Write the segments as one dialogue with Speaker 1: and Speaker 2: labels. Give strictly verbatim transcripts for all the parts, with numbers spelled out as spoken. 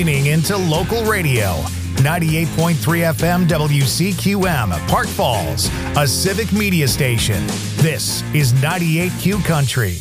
Speaker 1: tuning into local radio. ninety-eight point three F M W C Q M, Park Falls, a civic media station. This is ninety-eight Q Country.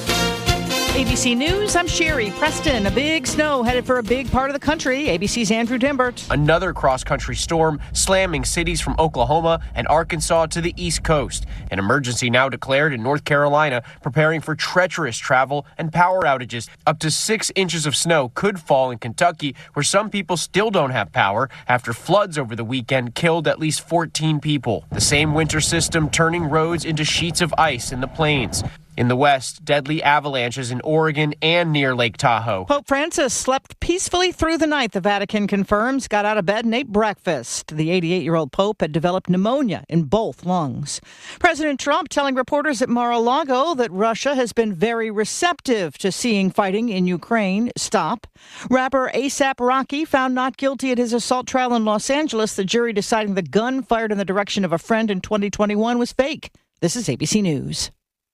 Speaker 2: A B C News, I'm Sherry Preston. A big snow headed for a big part of the country. A B C's Andrew Dimbert.
Speaker 3: Another cross-country storm slamming cities from Oklahoma and Arkansas to the East Coast. An emergency now declared in North Carolina, preparing for treacherous travel and power outages. Up to six inches of snow could fall in Kentucky, where some people still don't have power after floods over the weekend killed at least fourteen people. The same winter system turning roads into sheets of ice in the plains. In the West, deadly avalanches in Oregon and near Lake Tahoe.
Speaker 2: Pope Francis slept peacefully through the night, the Vatican confirms, got out of bed and ate breakfast. The eighty-eight-year-old Pope had developed pneumonia in both lungs. President Trump telling reporters at Mar-a-Lago that Russia has been very receptive to seeing fighting in Ukraine stop. Rapper A$AP Rocky found not guilty at his assault trial in Los Angeles, the jury deciding the gun fired in the direction of a friend in twenty twenty-one was fake. This is A B C News.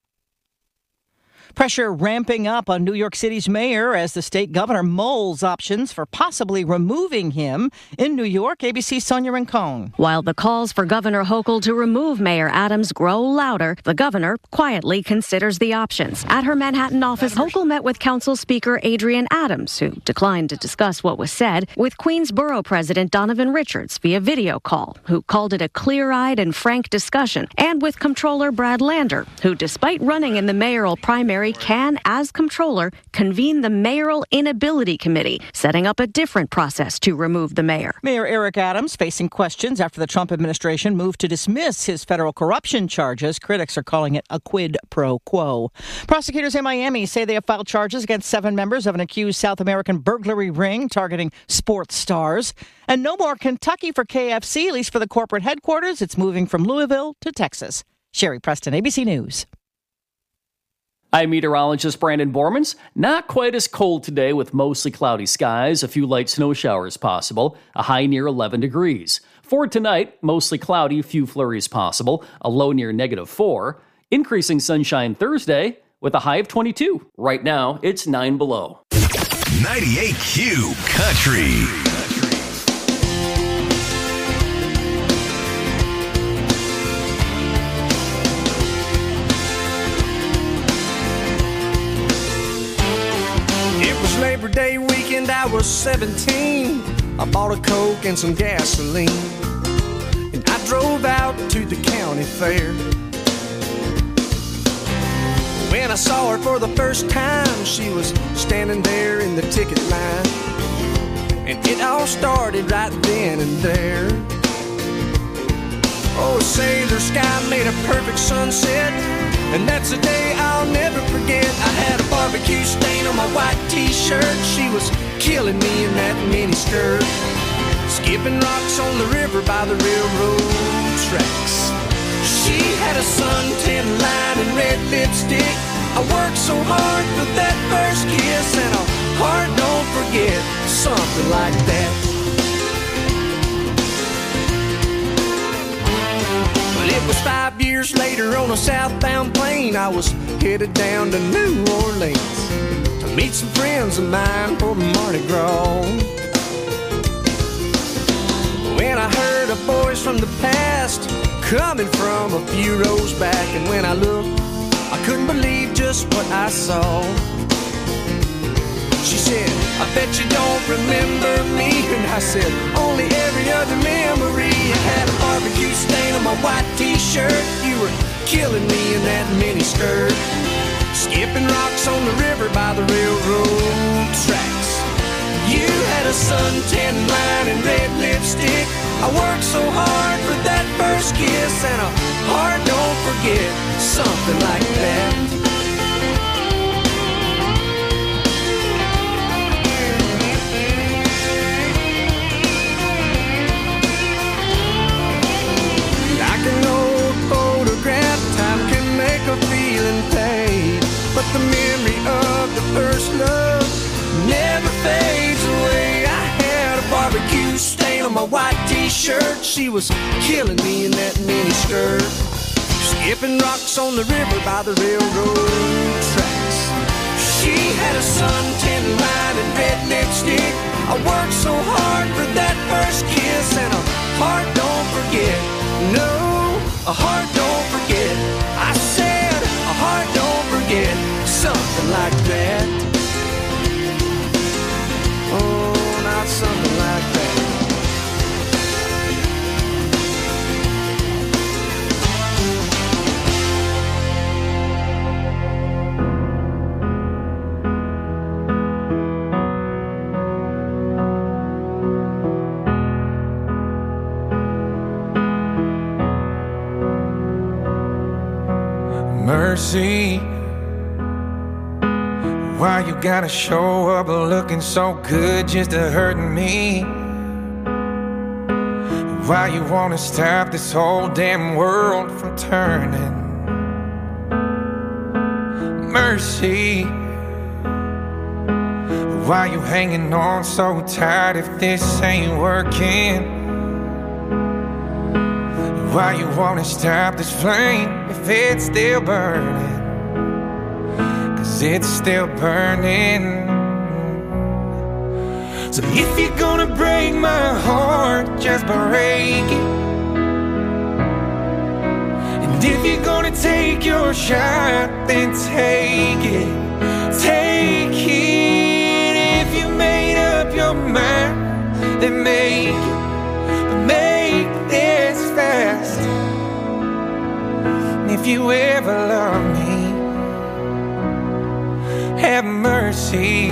Speaker 2: Pressure ramping up on New York City's mayor as the state governor mulls options for possibly removing him. In New York, A B C's Sonia Rincon.
Speaker 4: While the calls for Governor Hochul to remove Mayor Adams grow louder, the governor quietly considers the options. At her Manhattan office, Hochul met with Council Speaker Adrienne Adams, who declined to discuss what was said, with Queens Borough President Donovan Richards via video call, who called it a clear-eyed and frank discussion, and with Comptroller Brad Lander, who, despite running in the mayoral primary, can, as comptroller, convene the Mayoral Inability Committee, setting up a different process to remove the mayor.
Speaker 2: Mayor Eric Adams facing questions after the Trump administration moved to dismiss his federal corruption charges. Critics are calling it a quid pro quo. Prosecutors in Miami say they have filed charges against seven members of an accused South American burglary ring targeting sports stars. And no more Kentucky for K F C, at least for the corporate headquarters. It's moving from Louisville to Texas. Sherry Preston, A B C News.
Speaker 5: I'm meteorologist Brandon Bormans. Not quite as cold today with mostly cloudy skies, a few light snow showers possible, a high near eleven degrees. For tonight, mostly cloudy, few flurries possible, a low near negative four. Increasing sunshine Thursday with a high of twenty-two. Right now, it's nine below.
Speaker 1: ninety-eight Q Country.
Speaker 6: Labor Day weekend, I was seventeen. I bought a Coke and some gasoline, and I drove out to the county fair. When I saw her for the first time, she was standing there in the ticket line, and it all started right then and there. Oh, sailor sky made a perfect sunset, and that's a day I'll never forget. I had a barbecue stain on my white t-shirt. She was killing me in that mini skirt, skipping rocks on the river by the railroad tracks. She had a suntan line and red lipstick. I worked so hard for that first kiss, and a heart don't forget, something like that. It was five years later on a southbound plane. I was headed down to New Orleans to meet some friends of mine for Mardi Gras. When I heard a voice from the past coming from a few rows back, and when I looked, I couldn't believe just what I saw. She said, I bet you don't remember me. And I said, only every other memory. I had a barbecue stain on my white t-shirt. You were killing me in that mini skirt, skipping rocks on the river by the railroad tracks. You had a suntan line and red lipstick. I worked so hard for that first kiss, and a heart don't forget, something like that. A feeling fade, but the memory of the first love never fades away. I had a barbecue stain on my white t-shirt. She was killing me in that mini skirt, skipping rocks on the river by the railroad tracks. She had a suntan line and red lipstick. I worked a heart don't forget. I said a heart don't forget. Something like that. Oh, not something like that.
Speaker 7: Mercy, why you gotta show up looking so good just to hurt me? Why you wanna stop this whole damn world from turning? Mercy, why you hanging on so tight if this ain't working? Why you wanna stop this flame if it's still burning? Cause it's still burning. So if you're gonna break my heart, just break it. And if you're gonna take your shot, then take it. Take it. If you made up your mind, then make it. But make this fast. And if you ever love me, have mercy.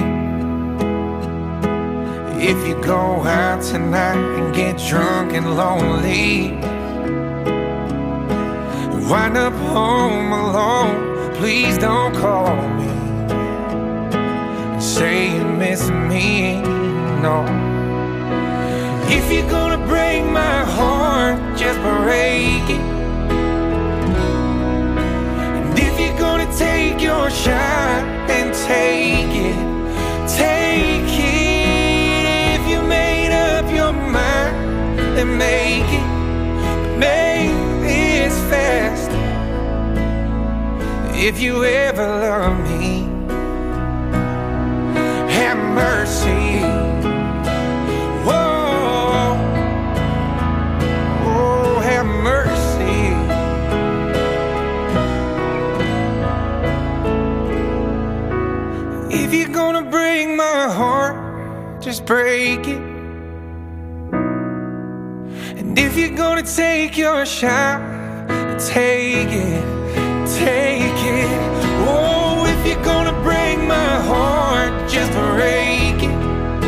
Speaker 7: If you go out tonight and get drunk and lonely, wind up home alone, please don't call me and say you miss me, no. If you're gonna break my heart, just break it. And if you're gonna take your shot, then take it. Take it. If you made up your mind, then make it. Make this fast. If you ever love me, have mercy. Whoa, oh, have mercy. If you're gonna break my heart, just break it. And if you're gonna take your shot, take it, take it. Oh, if you're gonna break my heart, just break it.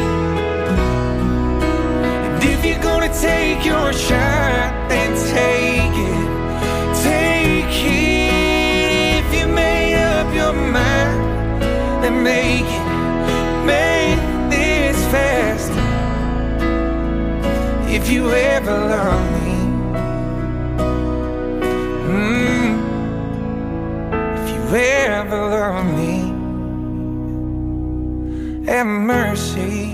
Speaker 7: And if you're gonna take your shot, then take it, take it. If you made up your mind, then make it, make this fast. If you ever love me, mm, if you ever love me, have mercy.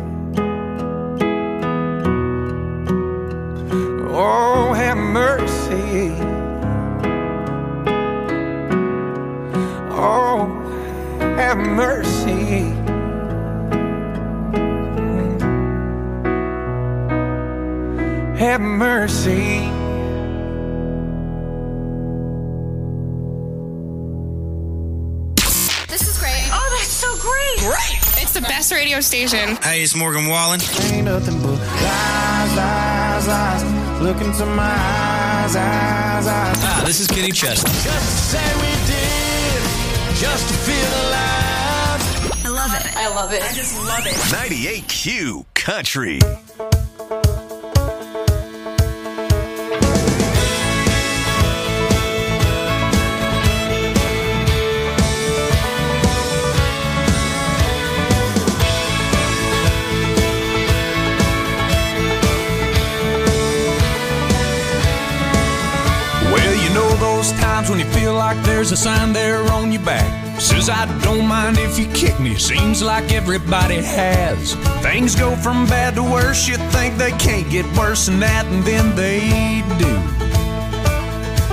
Speaker 7: Oh, have mercy. Oh, have mercy. Have mercy.
Speaker 8: This is great. Oh, that's so great. Great. It's the best radio station.
Speaker 9: Hey, it's Morgan Wallen.
Speaker 7: Ain't nothing but lies, lies, lies. Look into my eyes, eyes, eyes.
Speaker 9: Ah, this is Kenny Chesney.
Speaker 6: Just to say we did, just to feel alive.
Speaker 8: I love it. I love it. I just love it.
Speaker 1: ninety-eight Q Country.
Speaker 6: Those times when you feel like there's a sign there on your back says I don't mind if you kick me. Seems like everybody has. Things go from bad to worse. You think they can't get worse than that, and then they do.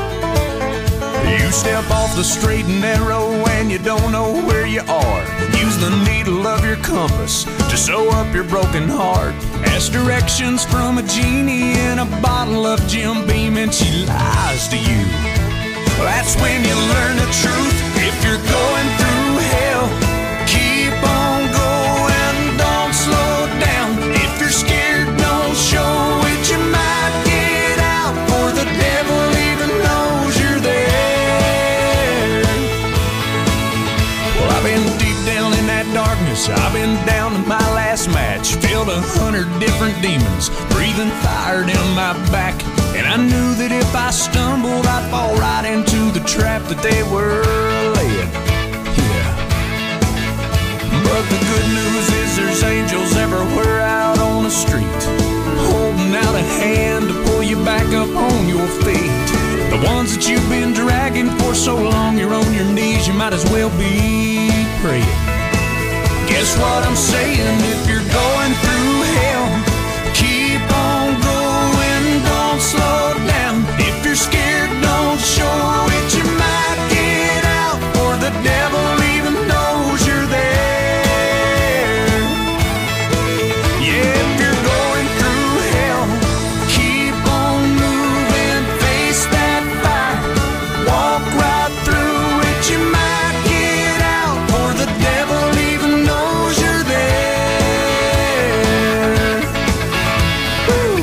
Speaker 6: You step off the straight and narrow and you don't know where you are. Use
Speaker 7: use the needle of your compass to sew up your broken heart. Ask directions from a genie in a bottle of Jim Beam and she lies to you. That's when you learn the truth. If you're going through hell, keep on going, don't slow down. If you're scared, don't show it, you might get out, for the devil even knows you're there. Well, I've been deep down in that darkness, I've been down to my last match, filled a hundred different demons, breathing fire down my back. And I knew that if I stumbled, I'd fall right into the trap that they were laying. Yeah. But the good news is there's angels everywhere out on the street, holding out a hand to pull you back up on your feet. The ones that you've been dragging for so long, you're on your knees, you might as well be praying. Guess what I'm saying? If you're going through hell, keep on going, don't slow down. If you're scared, don't show it, you might get out, for the devil even knows you're there. Yeah, if you're going through hell, keep on moving, face that fire, walk right through it, you might get out, for the devil even knows you're there. Woo.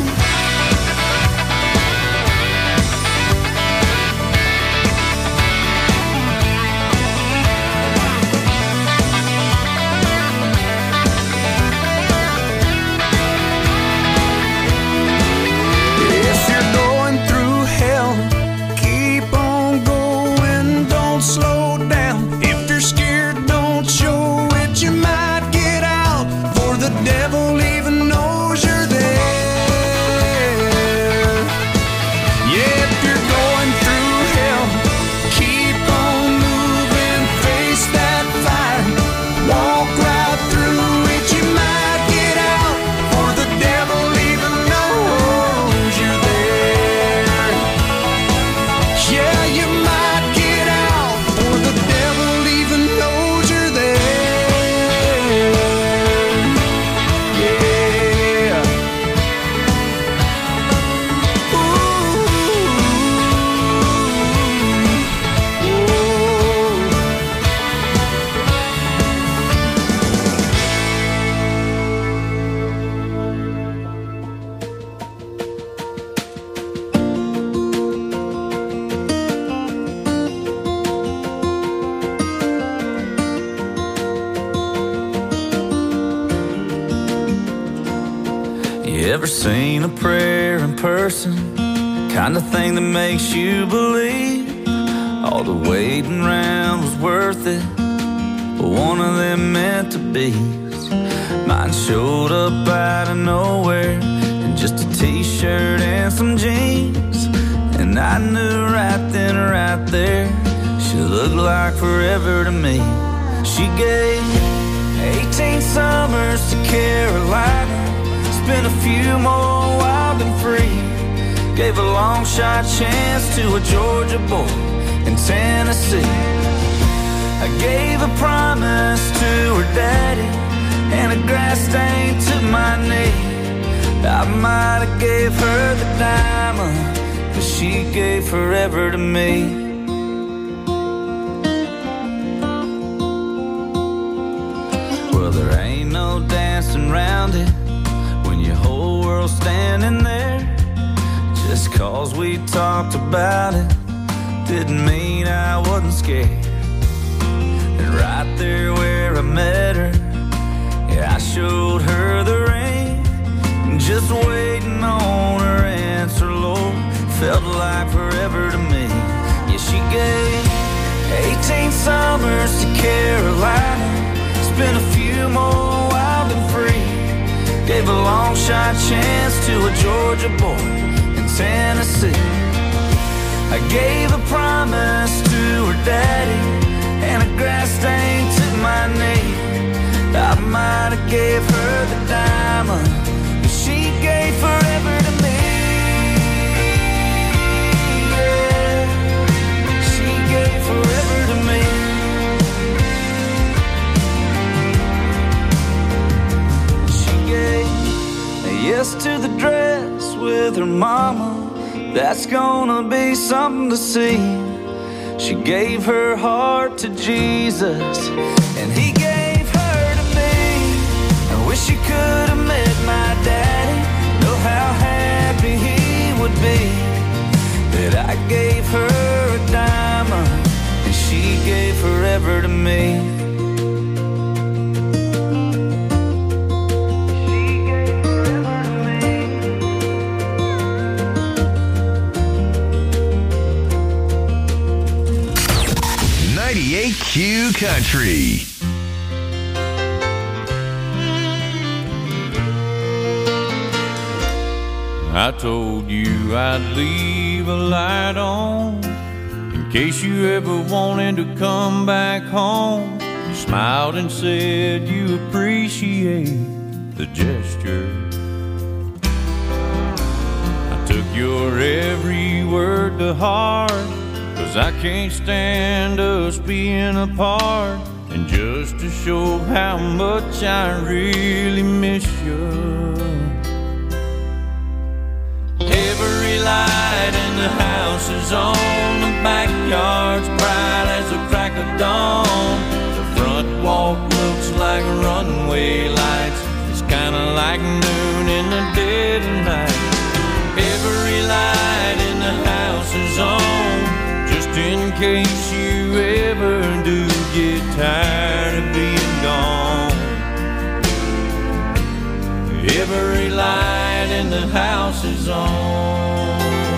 Speaker 7: If you're going through hell, keep on going, don't slow down. If you're scared, don't show it, you might get out, for the devil even knows you're there. Yeah, if you're going through hell, keep on moving, face that fire, walk right through it, you might get out, for the devil even knows you're there. Yeah, you might get out, for the devil even knows you're there. Yeah.
Speaker 10: You ever seen a prayer in person? Kind of thing that makes you believe all the waiting around was worth it. But one of them meant to be. Mine showed up out of nowhere in just a t-shirt and some jeans, and I knew right then, right there, she looked like forever to me. She gave eighteen summers to Carolina, spent a few more wild and free. Gave a long shot chance to a Georgia boy in Tennessee. I gave a promise to her daddy and a grass stain to my knee. I might have gave her the diamond, but she gave forever to me. Well, there ain't no dancing around it when your whole world's standing there. Just cause we talked about it didn't mean I wasn't scared. And right there where I met her, yeah, I showed her the ring. Just waiting on her answer, Lord, felt like forever to me. Yeah, she gave eighteen summers to Carolina, spent a few more wild and free. Gave a long shot chance to a Georgia boy in Tennessee. I gave a promise to her daddy and a grass stain to my knee. I might have gave her the diamond, but she gave forever to me. Yeah, she gave forever to me. mama, that's gonna be something to see. She gave her heart to Jesus, and he gave her to me. I wish you could have met my daddy. Know how happy he would be that I gave her a diamond and she gave forever to me.
Speaker 1: ninety-eight Q Country.
Speaker 11: I told you I'd leave a light on in case you ever wanted to come back home. You smiled and said you appreciate the gesture. I took your every word to heart, 'cause I can't stand us being apart. And just to show how much I really miss you, every light in the house is on, the backyard's bright as a crack of dawn. The front walk looks like runway lights, it's kinda like noon in the dead of night. Every light in the house is on, just in case you ever do get tired of being gone. Every light in the house is on.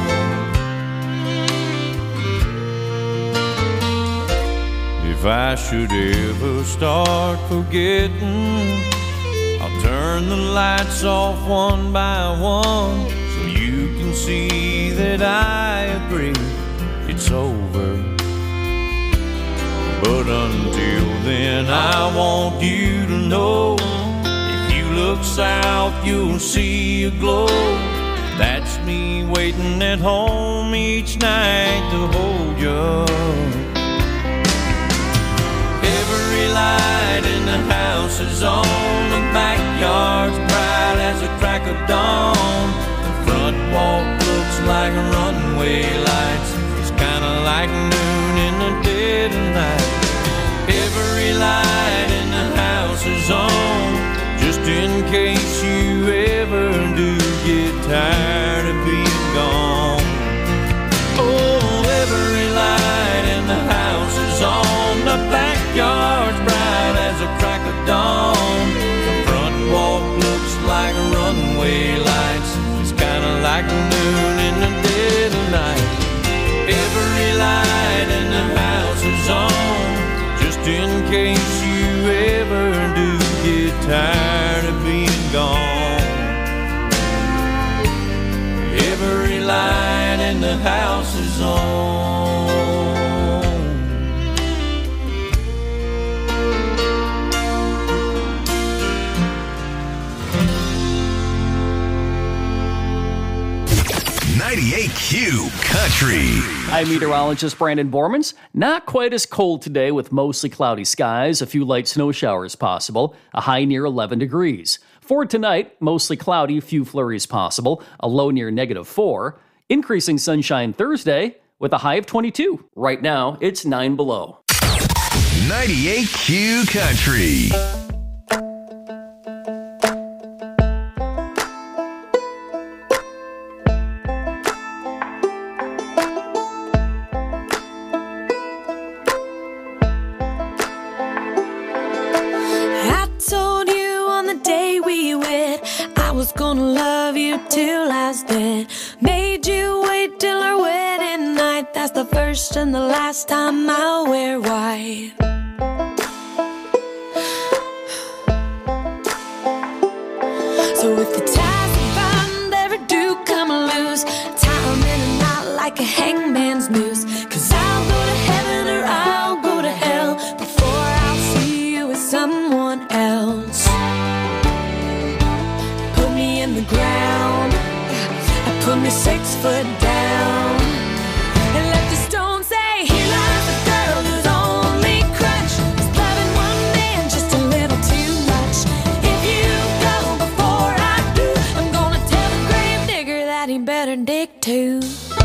Speaker 11: If I should ever start forgetting, I'll turn the lights off one by one, so you can see that I agree it's over. But until then, I want you to know, if you look south, you'll see a glow. That's me waiting at home each night to hold you. Every light in the house is on, the backyard's bright as a crack of dawn. The front walk looks like runway lights, it's kinda like noon in the dead of night. Every light in the house is on, just in case you ever do get tired of being gone. Oh, every light in the house is on, the backyard's bright as a crack of dawn. The front walk looks like runway lights, it's kinda like noon in the dead of night. Every light in the house is on, just in case you ever do get tired of being gone. Every light in the house is on.
Speaker 1: ninety-eight Q Country.
Speaker 5: I'm meteorologist Brandon Bormans. Not quite as cold today with mostly cloudy skies, a few light snow showers possible, a high near eleven degrees. For tonight, mostly cloudy, few flurries possible, a low near negative four. Increasing sunshine Thursday with a high of twenty-two. Right now, it's nine below.
Speaker 1: ninety-eight Q Country.
Speaker 12: Gonna love you till I was dead. Made you wait till our wedding night. That's the first and the last time I'll wear white. So if the ties are bound ever do come loose, tie 'em in a knot like a hangman's noose. 'Cause I'll go to heaven or I'll go to hell before I'll see you with someone else. In the ground, I put me six foot down, and let the stone say, here lies a girl whose only crutch is loving one man just a little too much. If you go before I do, I'm gonna tell the grave digger that he better too.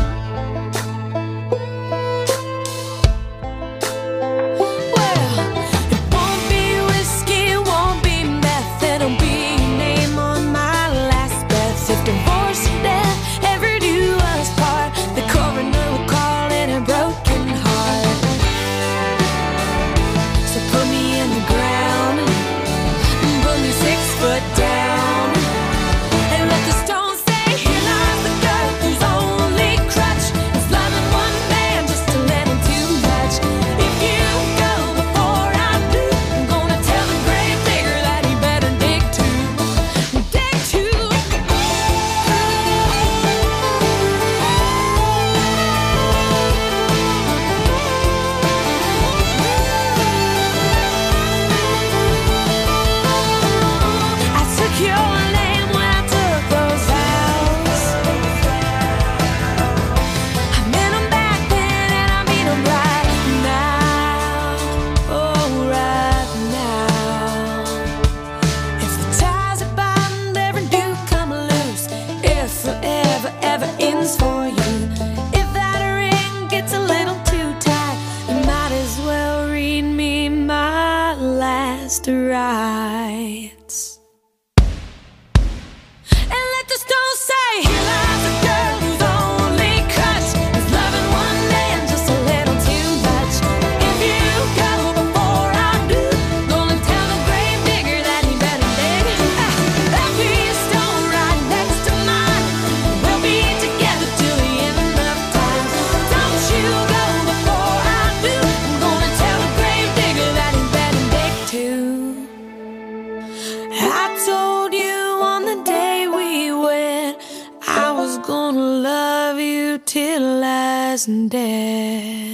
Speaker 13: Dead.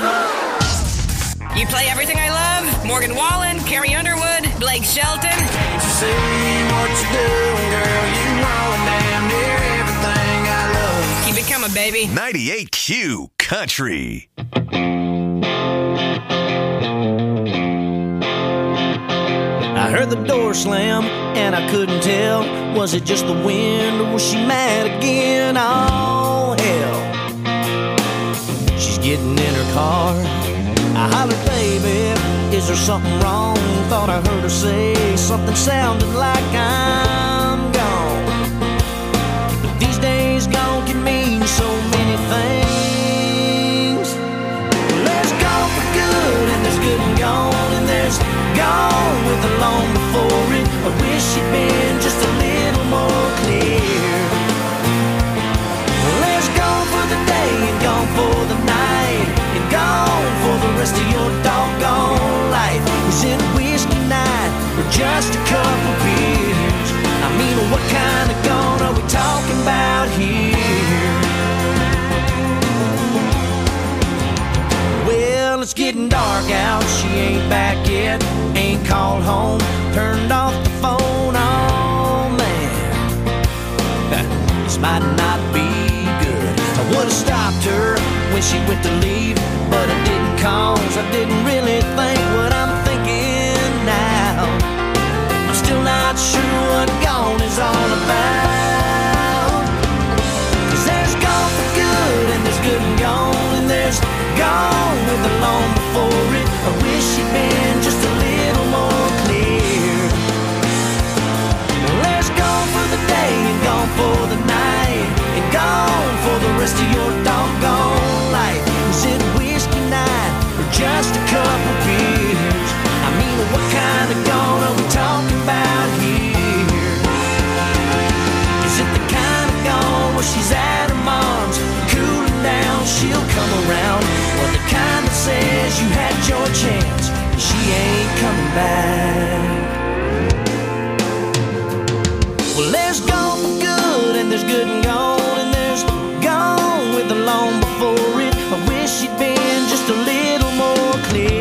Speaker 13: You play everything I love? Morgan Wallen, Carrie Underwood, Blake Shelton.
Speaker 6: Can't you see what you're doing, girl? You know damn near everything I love.
Speaker 13: Keep it coming, baby.
Speaker 14: ninety-eight Q Country.
Speaker 15: I heard the door slam and I couldn't tell. Was it just the wind or was she mad again? Oh, hell. Getting in her car, I hollered, baby, is there something wrong? Thought I heard her say something sounding like I'm gone. But these days gone can mean so many things. There's gone for good and there's good and gone, and there's gone with the long before it. I wish she'd been just a little more clear. There's gone for the day and gone for the night, and gone for the rest of your doggone life. Is it a whiskey night or just a couple beers? I mean, what kind of gone are we talking about here? Well, it's getting dark out, she ain't back yet, ain't called home, turned off the phone. Oh man, this might not be good. I would've stopped her when she went to leave, but I didn't, cause I didn't really think what I'm thinking now. I'm still not sure what gone is all about. Cause there's gone for good and there's good and gone, and there's gone with the long before it. I wish she'd been just a little more clear. Well, there's gone for the day and gone for the night, and gone for the rest of your doggone life. Is it whiskey night or just a couple beers? I mean, what kind of gone are we talking about here? Is it the kind of gone where she's at her mom's, cooling down, she'll come around? Or the kind that says you had your chance and she ain't coming back? Well, there's gone for good and there's good and gone, and there's gone with the long before it. I wish she'd been just a little more clear.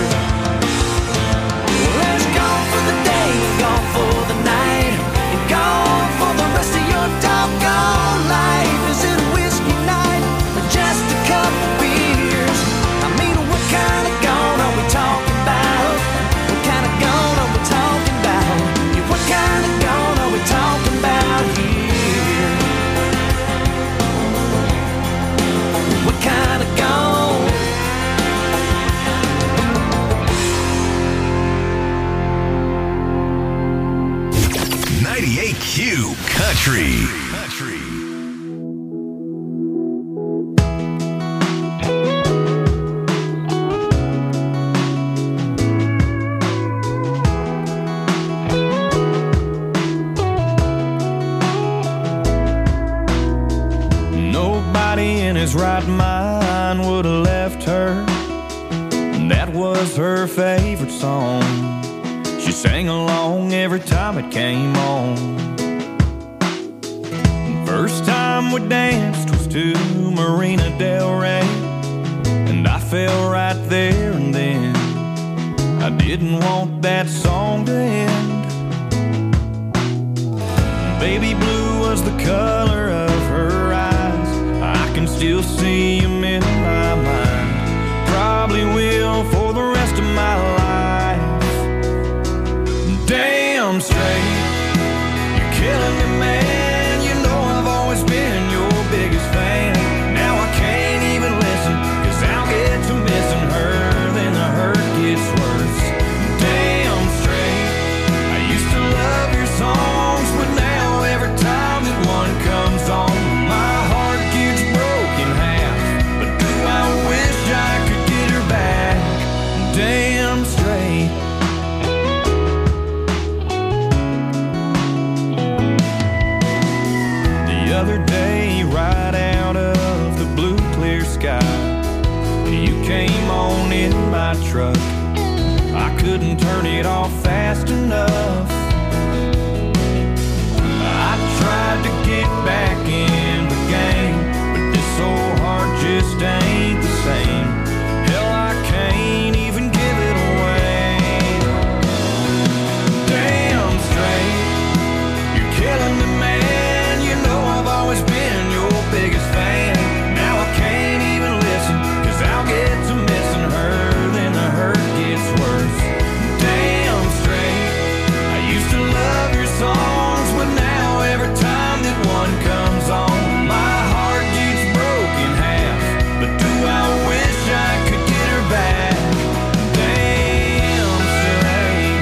Speaker 15: Well, there's gone for the day and gone for the night, and gone for the rest of your doggone life. Is it a whiskey night or just a couple beers? I mean, what kind of gone are we talking about? What kind of gone
Speaker 14: Q Country. Country.
Speaker 10: Nobody in his right mind would have left her. That was her favorite song. She sang along every time it came on. First time we danced was to Marina Del Rey, and I fell right there and then. I didn't want that song to end. Baby blue was the color of her eyes. I can still see him in my mind. Probably will for the rest of my life. Damn straight, you're killing me, man. You know I've always been your biggest fan. Now I can't even listen, cause I'll get to missing her, then the hurt gets worse. Damn straight, I used to love your songs, but now every time that one comes on, my heart gets broken in half. But do I wish I could get her back? Damn straight. The other day, right out of the blue clear sky, you came on in my truck. I couldn't turn it off fast enough. I tried to get back in the game, but this old heart just ain't the same. Hell, I can't even give it away. Damn straight, you're killing me, man. You know I've always been your biggest fan. Now I can't even listen, cause I'll get to missing her, then the hurt gets worse. Damn straight, I used to love your songs, but now every time that one comes on, my heart gets broken in half. But do I wish I could get her back? Damn straight.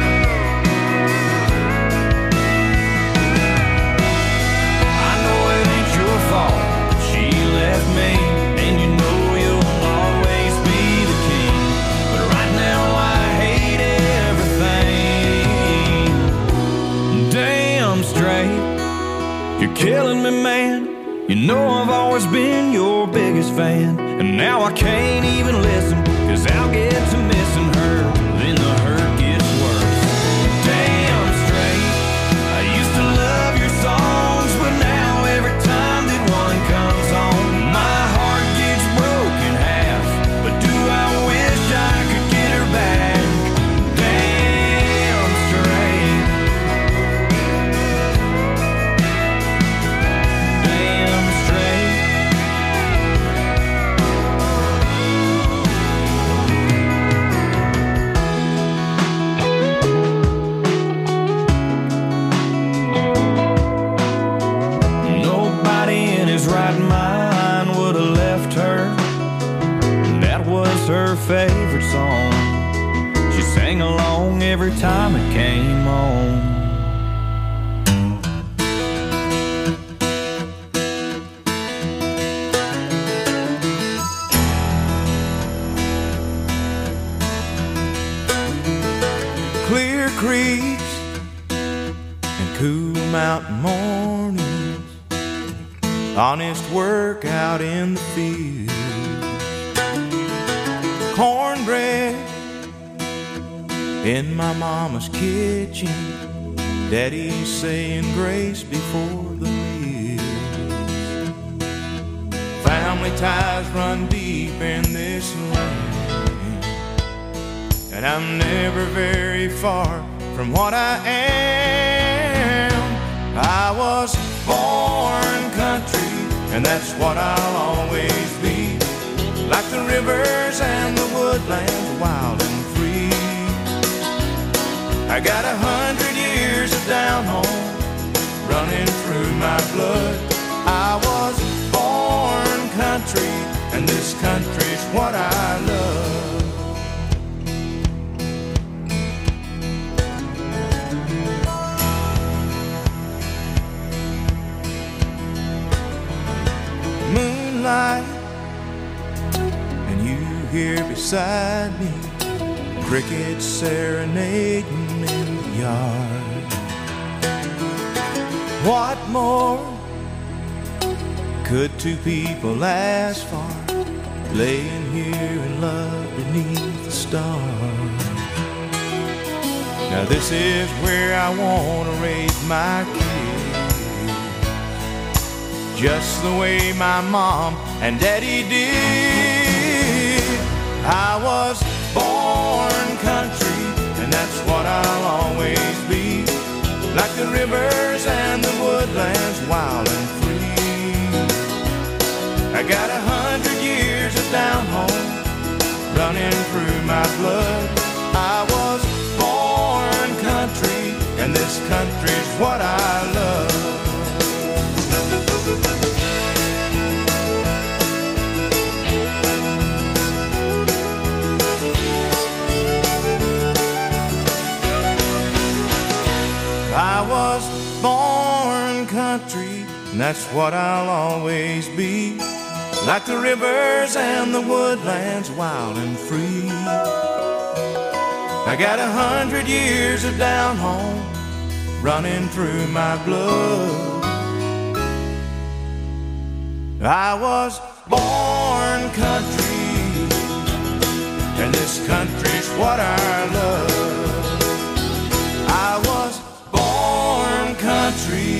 Speaker 10: I know it ain't your fault that she left me, and you know you'll always be the king. But right now I hate everything. Damn straight, you're killing me, man. You know I've always been your biggest fan, and now I can't even listen, cause I'll get to missing her, then the hurt gets worse. Damn straight, I used to love your songs, but now every time that one comes on, my heart gets broken in half. But do I wish I could get her back? Damn straight. Damn straight. Nobody in his right mind would have left her. That was her favorite song. She sang along every time it came on.
Speaker 7: Clear creeks and cool mountain mornings, honest work out in the field, cornbread in my mama's kitchen, daddy's saying grace before the meal. Family ties run deep in this land, and I'm never very far from what I am. I was born country, and that's what I'll always be. Like the rivers and the woodlands, wild and free. I got a hundred years of down home running through my blood. I was born country, and this country's what I love.
Speaker 16: beside me, crickets serenading in the yard. What more could two people ask for, laying here in love beneath the stars? Now this is where I want to raise my kids, just the way my mom and daddy did. I was born country, and that's what I'll always be, like the rivers and the woodlands, wild and free. I got a hundred years of down home running through my blood. I was born country, and this country's what I love. I was born country, and that's what I'll always be, like the rivers and the woodlands, wild and free. I got a hundred years of down home running through my blood. I was born country, and this country's what I love. I was born country.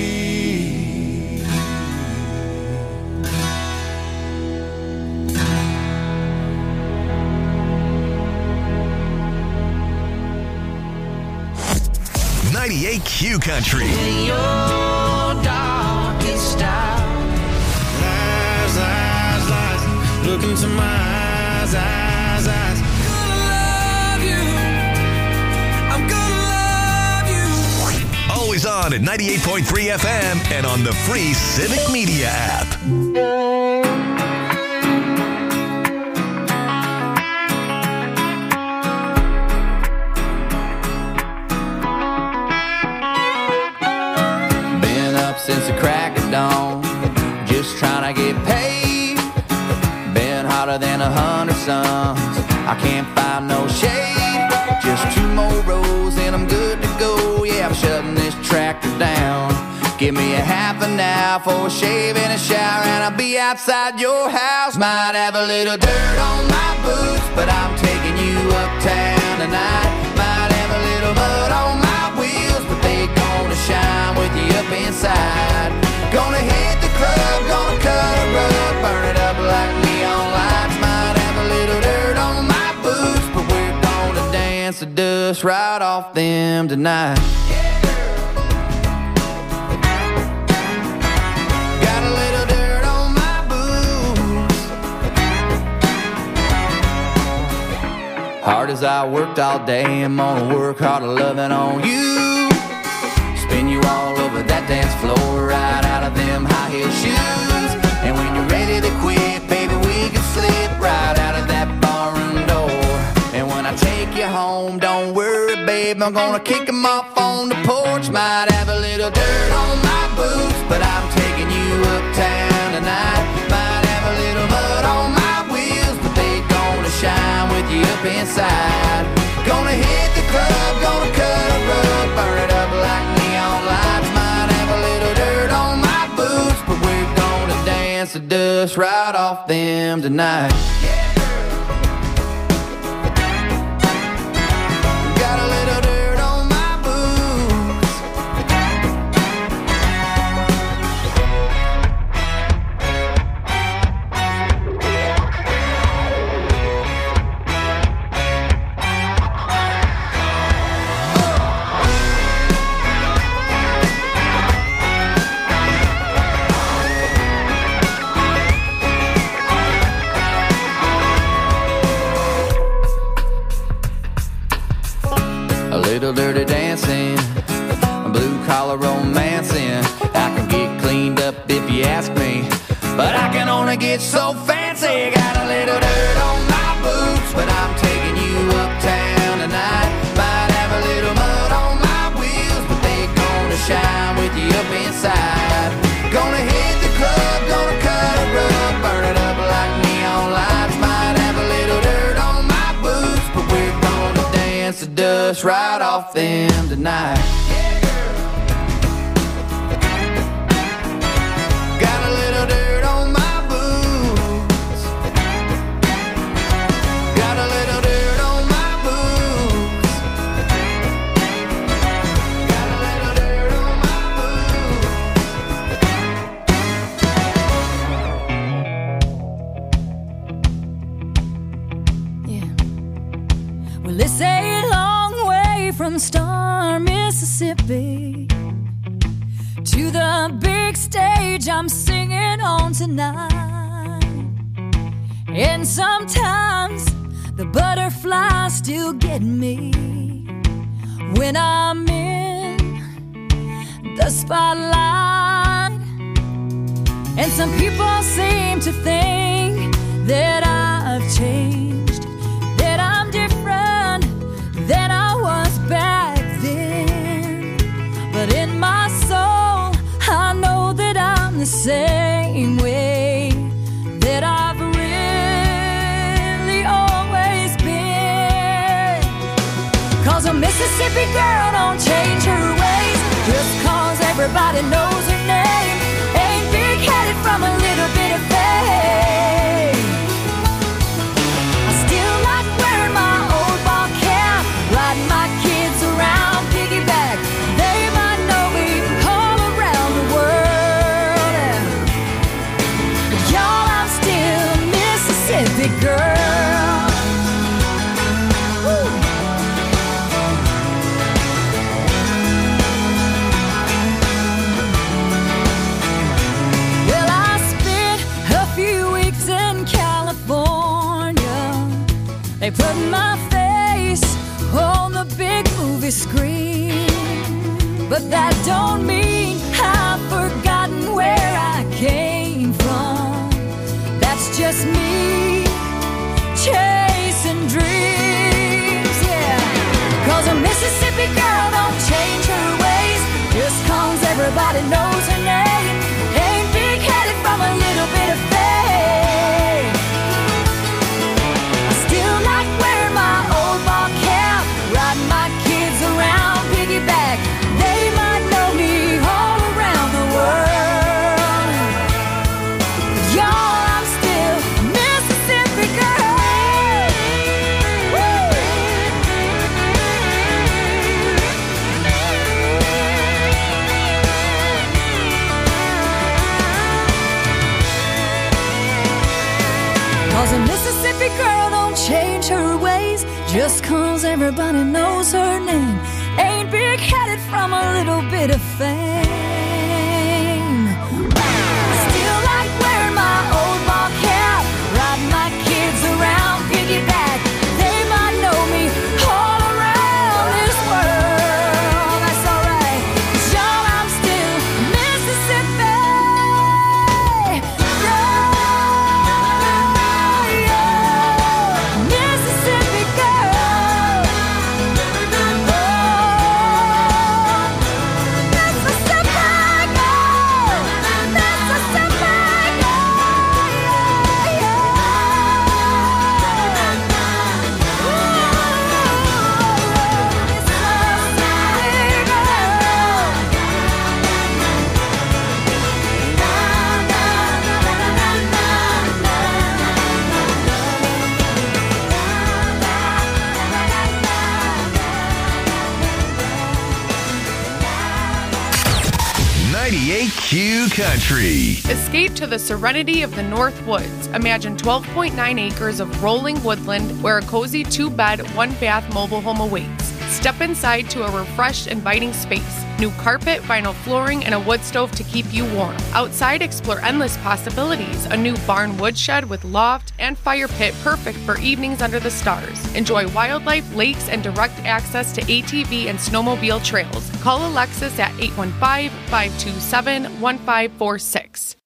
Speaker 14: ninety-eight Q Country.
Speaker 6: In your darkest hour, lies, lies, lies, look into my eyes, eyes, eyes. Gonna love you, I'm gonna love you.
Speaker 14: Always on at ninety-eight point three F M and on the free Civic Media app.
Speaker 10: Since the crack of dawn, just trying to get paid. Been hotter than a hundred suns, I can't find no shade. Just two more rows and I'm good to go. Yeah, I'm shutting this tractor down. Give me a half an hour for a shave and a shower, and I'll be outside your house. Might have a little dirt on my boots, but I'm taking you uptown tonight. Might have a little mud on my wheels, but they gonna shine with you up inside. Gonna hit the club, gonna cut a rug, burn it up like neon lights. Might have a little dirt on my boots, but we're gonna dance the dust right off them tonight. Got a little dirt on my boots. Hard as I worked all day, I'm gonna work harder loving on you. Spin you all over that dance floor, right out of them high heel shoes. And when you're ready to quit, baby, we can slip right out of that barroom door. And when I take you home, don't worry, babe, I'm gonna kick them off on the porch. Might have a little dirt on my boots, but I'm taking you uptown tonight. Might have a little mud on my wheels, but they gonna shine with you up inside. Gonna hit the club, gonna cut a rug, burn it up like neon lights. Might have a little dirt on my boots, but we're gonna dance the dust right off them tonight. Got a little dirt on my boots. Little dirty dancing, blue collar romancing. I can get cleaned up if you ask me, but I can only get so fancy. Got a little dirt on my boots, but I'm taking you uptown tonight. Might have a little mud on my wheels, but they gonna shine with you up inside. Gonna hit the club, gonna cut a rug, burn it up like neon lights. Might have a little dirt on my
Speaker 15: just right off them tonight. Got a little dirt on my boots. Got a little dirt on my boots. Got a little dirt on my
Speaker 12: boots. Yeah. Well, it's a long way from Star, Mississippi to the big stage I'm singing on tonight. And sometimes the butterflies still get me when I'm in the spotlight. And some people seem to think that I've changed, that I'm different than I was back then. But in my soul, I know that I'm the same way that I've really always been. Cause a Mississippi girl don't change her ways just cause everybody knows her name. Ain't big-headed from a little bit of fame. I still like wearing my old ball cap, riding my kids around piggyback. They might know me all around the world. But y'all, I'm still a Mississippi girl. Woo. Well, I spent a few weeks in California. They put my face on the big movie screen. But that don't mean I've forgotten where I came from. That's just me chasing dreams, yeah. Cause a Mississippi girl don't change her ways just cause everybody knows her name. Ain't big-headed from a little bit of fame. I still like wearing my old ball cap, riding my kids around piggyback. They might know me all around the world. Y'all, I'm still a Mississippi girl. Woo! Cause a Mississippi girl don't change her ways just cause everybody knows her name. Ain't big-headed from a little bit of fame. I still like wearing my old ball cap, riding my kids around piggyback. They might know me all around this world. That's alright, cause y'all, I'm still Mississippi girl. Mississippi girl.
Speaker 14: ninety-eight Q Country.
Speaker 17: Escape to the serenity of the North Woods. Imagine twelve point nine acres of rolling woodland where a cozy two-bed, one-bath mobile home awaits. Step inside to a refreshed, inviting space. New carpet, vinyl flooring, and a wood stove to keep you warm. Outside, explore endless possibilities. A new barn woodshed with loft and fire pit perfect for evenings under the stars. Enjoy wildlife, lakes, and direct access to A T V and snowmobile trails. Call Alexis at eight one five, five two seven, one five four six.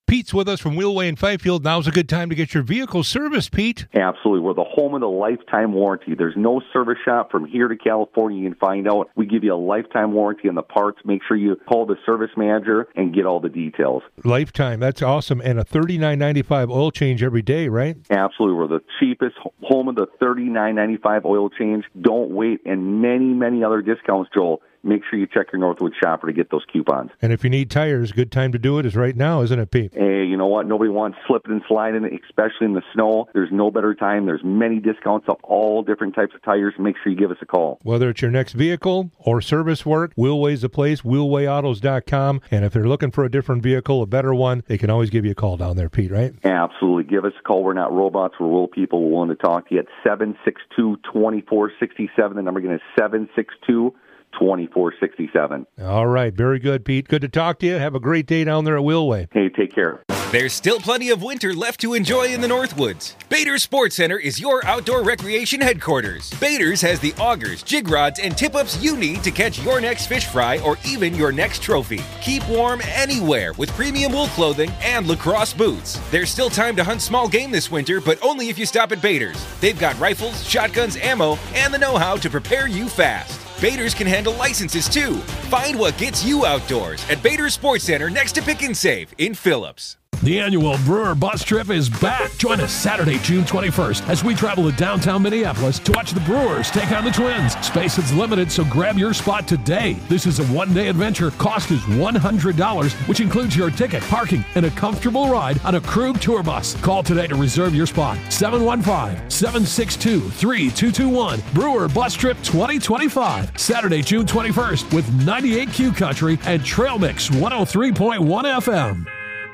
Speaker 18: Pete's with us from Wheelway in Fifield. Now's a good time to get your vehicle serviced, Pete.
Speaker 19: Absolutely. We're the home of the lifetime warranty. There's no service shop from here to California you can find out. We give you a lifetime warranty on the parts. Make sure you call the service manager and get all the details.
Speaker 18: Lifetime. That's awesome. And a thirty-nine ninety-five oil change every day, right?
Speaker 19: Absolutely. We're the cheapest, home of the thirty-nine ninety-five oil change. Don't wait. And many, many other discounts, Joel. Make sure you check your Northwood shopper to get those coupons.
Speaker 18: And if you need tires, good time to do it is right now, isn't it, Pete?
Speaker 19: Hey, you know what? Nobody wants slipping and sliding, especially in the snow. There's no better time. There's many discounts of all different types of tires. Make sure you give us a call.
Speaker 18: Whether it's your next vehicle or service work, Wheelway's the place, wheelway autos dot com. And if they're looking for a different vehicle, a better one, they can always give you a call down there, Pete, right?
Speaker 19: Absolutely. Give us a call. We're not robots. We're real people. We're willing to talk to you at seven six two, two four six seven. The number again is seven six two, twenty-four sixty-seven.
Speaker 18: All right. Very good, Pete. Good to talk to you. Have a great day down there at Wheelway.
Speaker 19: Hey, take care.
Speaker 20: There's still plenty of winter left to enjoy in the Northwoods. Bader's Sports Center is your outdoor recreation headquarters. Bader's has the augers, jig rods, and tip-ups you need to catch your next fish fry or even your next trophy. Keep warm anywhere with premium wool clothing and lacrosse boots. There's still time to hunt small game this winter, but only if you stop at Bader's. They've got rifles, shotguns, ammo, and the know-how to prepare you fast. Bader's can handle licenses too. Find what gets you outdoors at Bader's Sports Center next to Pick and Save in Phillips.
Speaker 21: The annual Brewer Bus Trip is back. Join us Saturday, June twenty-first, as we travel to downtown Minneapolis to watch the Brewers take on the Twins. Space is limited, so grab your spot today. This is a one-day adventure. Cost is one hundred dollars, which includes your ticket, parking, and a comfortable ride on a Krug tour bus. Call today to reserve your spot. seven one five, seven six two, three two two one. Brewer Bus Trip twenty twenty-five. Saturday, June twenty-first, with ninety-eight Q Country and Trail Mix one oh three point one F M.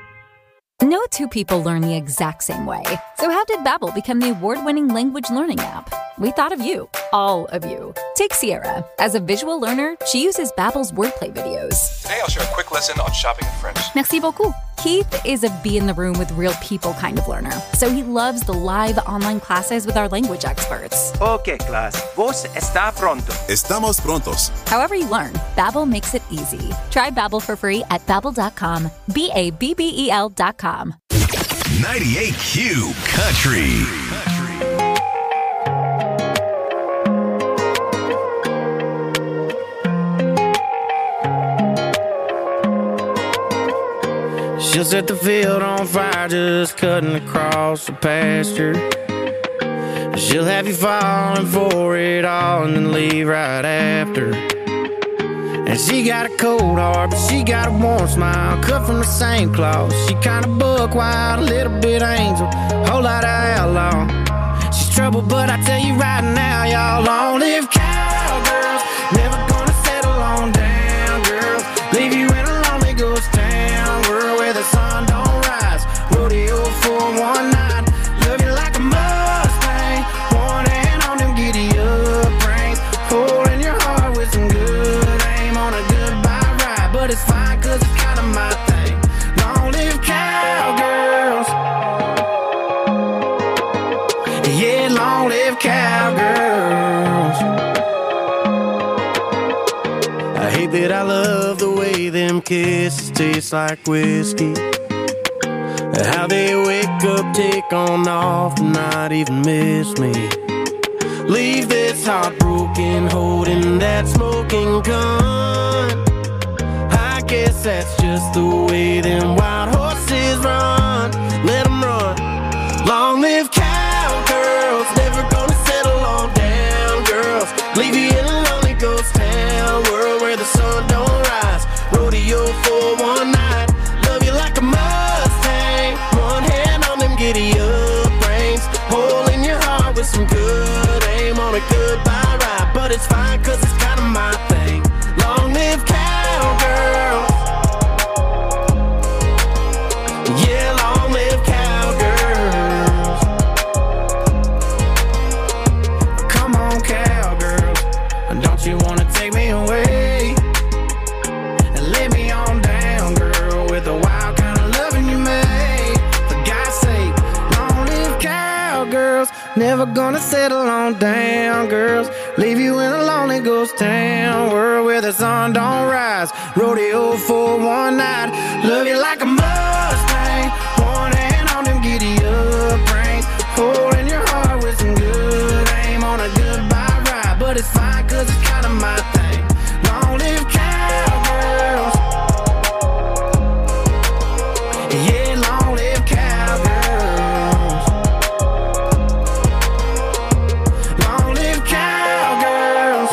Speaker 22: No two people learn the exact same way. So how did Babbel become the award-winning language learning app? We thought of you, all of you. Take Sierra. As a visual learner, she uses Babbel's wordplay videos.
Speaker 23: Today I'll share a quick lesson on shopping in French.
Speaker 22: Merci beaucoup. Keith is a be in the room with real people kind of learner, so he loves the live online classes with our language experts.
Speaker 24: Okay, class. Vos está pronto.
Speaker 25: Estamos prontos.
Speaker 22: However you learn, Babbel makes it easy. Try Babbel for free at babbel dot com. B A B B E L dot com.
Speaker 14: ninety-eight Q Country.
Speaker 26: She'll set the field on fire just cutting across the pasture. She'll have you falling for it all and then leave right after. And she got a cold heart, but she got a warm smile, cut from the same cloth. She kinda buck wild, a little bit angel, whole lot of outlaw. She's trouble, but I tell you right now, y'all, long live cowgirls. Never gonna settle on down, girls. Leave you in a lonely ghost town, world where the sun don't rise. Rodeo for one night, love you like a Mustang. One hand on them giddy up reins, hole in your heart with some good aim on a goodbye ride. But it's fine, cause it's kinda my thing. Long live cowgirls. Yeah, long live cowgirls. I hate that I love the way them kisses taste like whiskey. How they wake up, take on off, and not even miss me. Leave this heartbroken, holding that smoking gun. I guess that's just the way them wild horses run. Let them run. Long live cowgirls, never gonna settle on down, girls. Leave you in a lonely ghost town, world where the sun don't rise. Rodeo for one night, love you like a Mustang. One hand on them giddy up reins, hole in your heart with some good aim on a goodbye ride. But it's fine, cause it's kinda my thing. Long live cowgirls. Yeah, long live cowgirls. Come on, cowgirls, don't you wanna take me away and lay me on down, girl, with the wild kind of loving you made. For God's sake, long live cowgirls. Never gonna settle on down, girls. Leave you in a lonely ghost town, world where the sun don't rise. Rodeo for one night, love you like a Mustang. my thing. Long live cowgirls. Yeah, long live cowgirls. Long live cowgirls.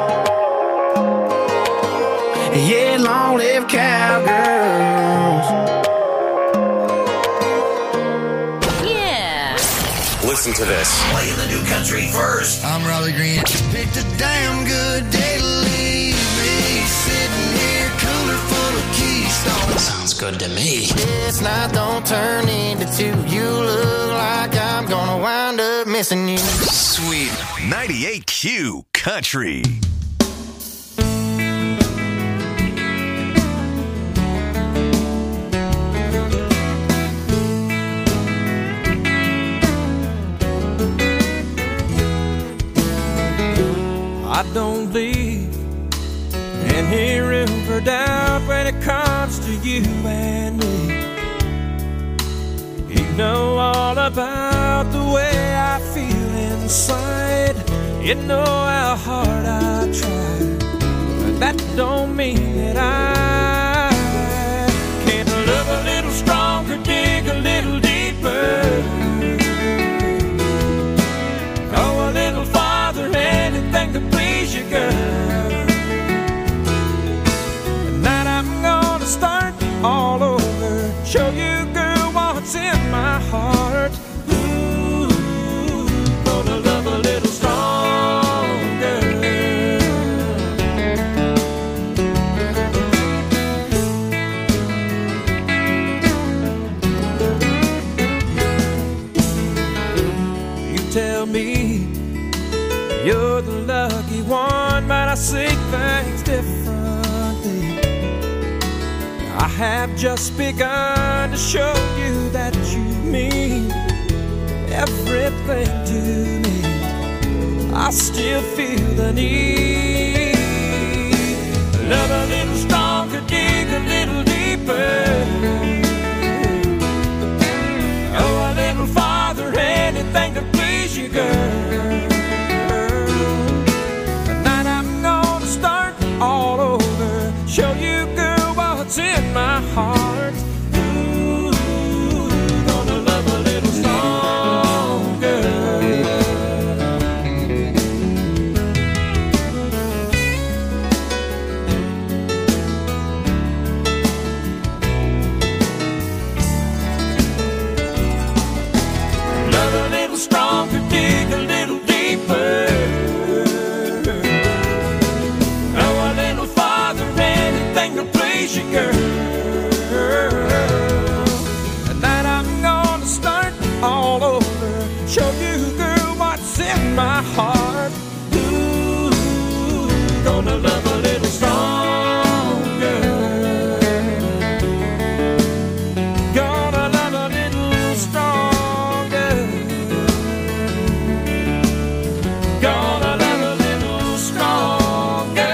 Speaker 26: Yeah, long live cowgirls.
Speaker 13: Yeah.
Speaker 14: Listen to this.
Speaker 2: Playing the new country first.
Speaker 3: I'm Raleigh Green. Picked a damn good day to leave me. Sitting here, cooler full of Keystone.
Speaker 2: Sounds good to me.
Speaker 26: This night don't turn into two. You look like I'm gonna wind up missing you.
Speaker 14: Sweet. ninety-eight Q Country.
Speaker 7: I don't leave any room for doubt when it comes to you and me. You know all about the way I feel inside. You know how hard I try, but that don't mean that I can't love a little stronger, dig a little deeper, go a little farther, anything to please you, girl. Tonight I'm gonna start all over, show you, girl, what's in my heart. Ooh, gonna love a little stronger. You tell me you're the lucky one, but I see things differently. I have just begun to show you that you mean everything to me. I still feel the need. Love a little stronger, dig a little deeper, oh, a little farther, anything to please you, girl. Tonight I'm gonna start all over, show you, girl, what's in my heart. Ooh, gonna love a little stronger. Love a little stronger, dig a little deeper, oh, a little farther, anything to please you, girl. Tonight I'm gonna start all over, show you, girl, what's in my heart. Ooh, gonna love a little stronger. Gonna love a little stronger. Gonna love a little stronger.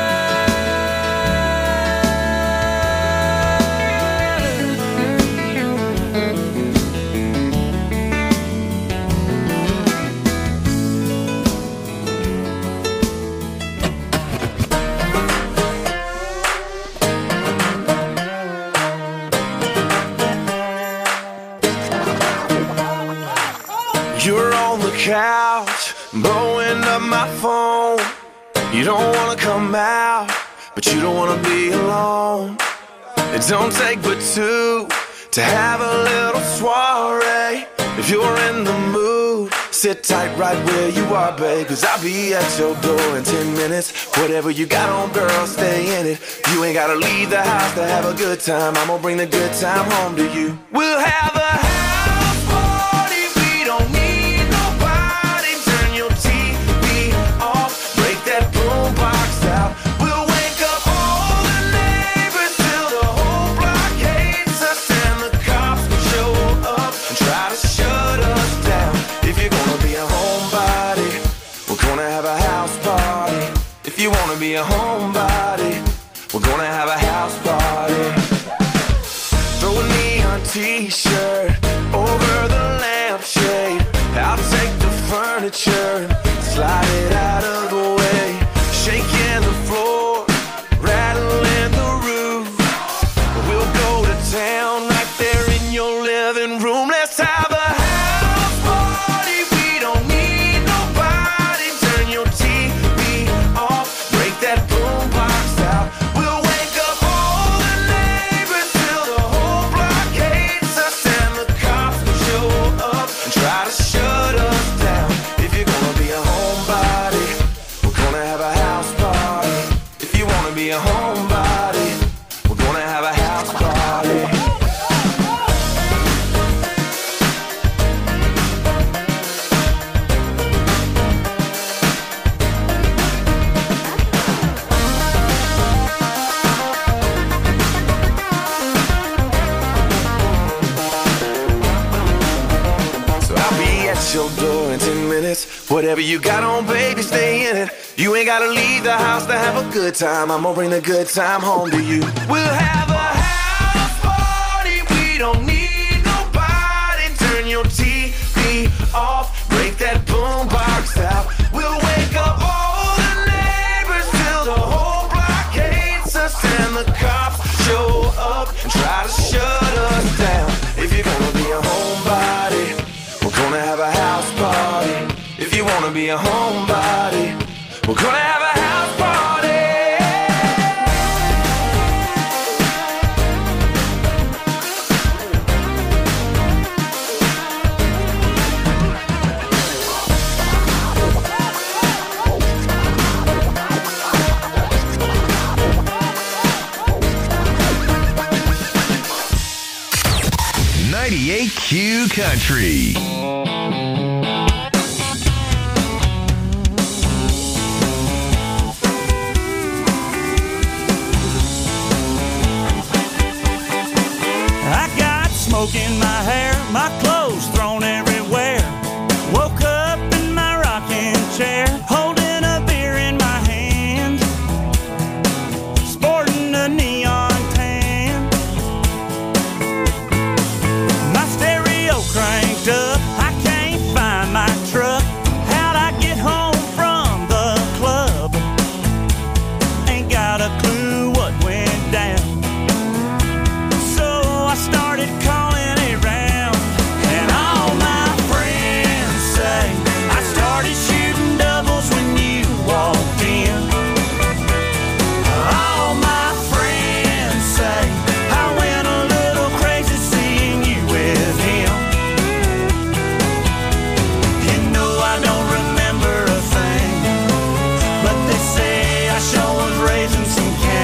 Speaker 26: You're on the couch, blowing up my phone. You don't wanna come out, but you don't wanna be alone. It don't take but two to have a little soiree. If you're in the mood, sit tight right where you are, babe, cause I'll be at your door in ten minutes. Whatever you got on, girl, stay in it. You ain't gotta leave the house to have a good time. I'm gonna bring the good time home to you. We'll have a house party, we don't need nobody. Turn your T V off, break that boombox out. We'll wake up all the neighbors till the whole block hates us, and the cops will show up and try to shut us down. If you're gonna be a homebody, we're gonna have a house party. If you wanna be a homebody, we're gonna have a house party. Throw a neon t-shirt over the lampshade. I'll take the furniture, slide it out of the way. Shaking
Speaker 3: be a homebody, we're gonna have a house party. Your door in ten minutes. Whatever you got on, baby, stay in it. You ain't gotta leave the house to have a good time. I'm gonna bring the good time home to you. We'll have a house party. We don't need nobody. Turn your T V off. Break that boombox out. We'll wake up all the neighbors till the whole block hates us. And the cops show up and try to shut us down. If you're gonna be a homebody, gonna have a house party. If you wanna be a homebody, we're gonna have a house party.
Speaker 14: ninety-eight Q Country.
Speaker 4: Smoke in my hair, my clothes thrown everywhere. Woke up in my rocking chair, holding a beer in my hand, sporting a neon tan. My stereo cranked up, I can't find my truck. How'd I get home from the club? Ain't got a clue what went down. So I started calling raising some cash.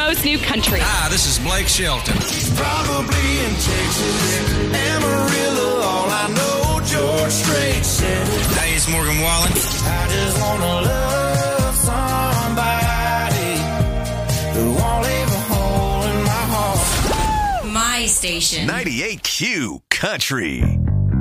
Speaker 1: most new country.
Speaker 2: Hi, this is Blake Shelton.
Speaker 26: Probably in Texas, Amarillo, all I know, George Strait said it.
Speaker 2: Hey, it's Morgan Wallen.
Speaker 26: I just wanna love somebody who won't leave a hole in my heart.
Speaker 1: My station.
Speaker 14: ninety-eight Q Country.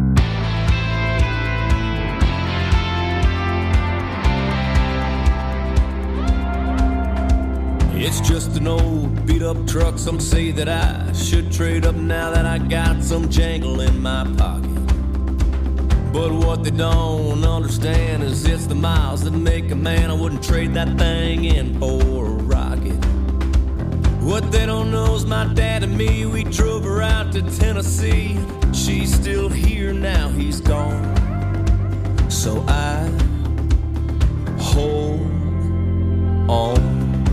Speaker 15: It's just an old beat-up truck. Some say that I should trade up now that I got some jangle in my pocket. But what they don't understand is it's the miles that make a man. I wouldn't trade that thing in for a rocket. What they don't know is my dad and me, we drove her out to Tennessee. She's still here now, he's gone. So I hold on.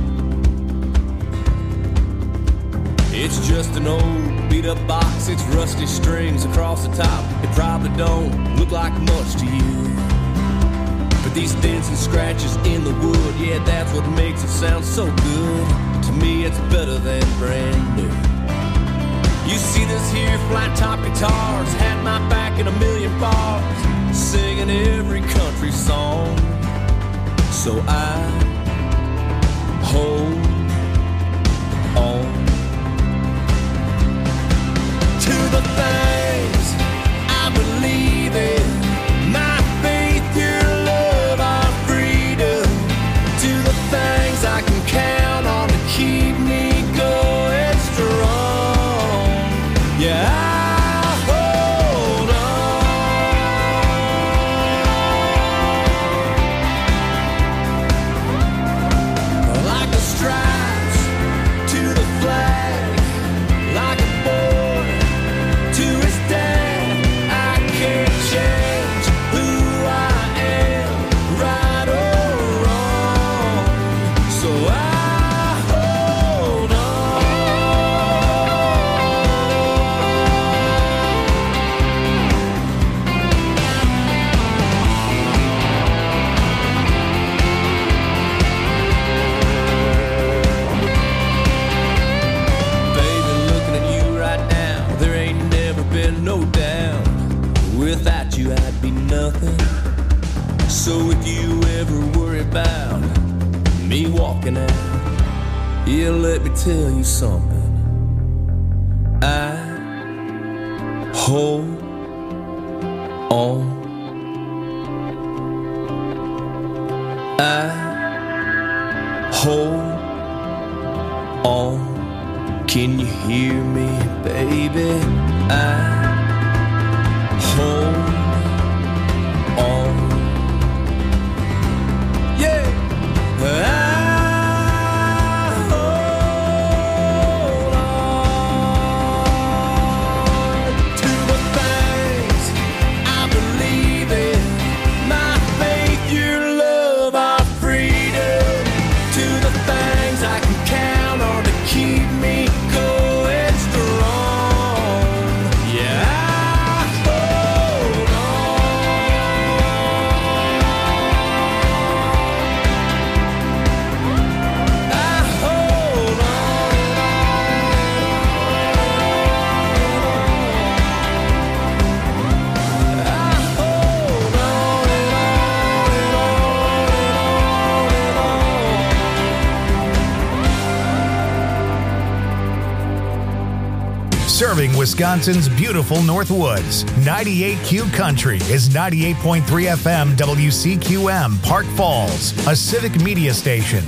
Speaker 15: It's just an old beat-up box, it's rusty strings across the top. It probably don't look like much to you, but these dents and scratches in the wood, yeah, that's what makes it sound so good. To me, it's better than brand new. You see this here flat-top guitars had my back in a million bars, singing every country song. So I hold on to the things I believe in, my faith, your love, our freedom, to the things I can count on to keep me going strong. Yeah, I hold on like the stripes to the flag, like a boy to his dad. I can't change who I am, right or wrong. So I hold Baby, looking at you right now, there ain't never been no doubt. Without you, I'd be nothing. So if you ever worry about me walking out, yeah, let me tell you something. I hold on. I hold on. Can you hear me, baby? I hold on. Yeah. I hold on to the things I believe in, my faith, your love, our freedom, to the things I can count on to keep me going strong. Yeah, I hold on. I hold
Speaker 5: Serving Wisconsin's beautiful North Woods. ninety-eight Q Country is ninety-eight point three F M W C Q M, Park Falls, a civic media station.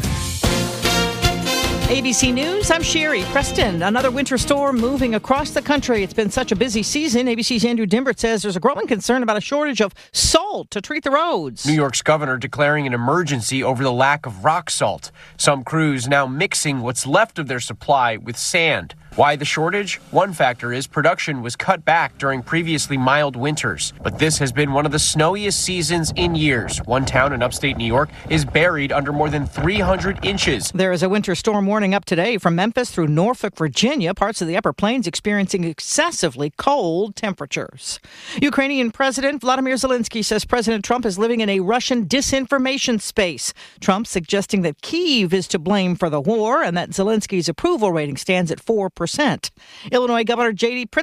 Speaker 8: A B C News, I'm Sherry Preston. Another winter storm moving across the country. It's been such a busy season. A B C's Andrew Dimbert says there's a growing concern about a shortage of salt to treat the roads.
Speaker 9: New York's governor declaring an emergency over the lack of rock salt. Some crews now mixing what's left of their supply with sand. Why the shortage? One factor is production was cut back during previously mild winters. But this has been one of the snowiest seasons in years. One town in upstate New York is buried under more than three hundred inches.
Speaker 8: There is a winter storm warning up today from Memphis through Norfolk, Virginia. Parts of the upper plains experiencing excessively cold temperatures. Ukrainian President Vladimir Zelensky says President Trump is living in a Russian disinformation space. Trump suggesting that Kyiv is to blame for the war and that Zelensky's approval rating stands at four percent. Illinois Governor J D.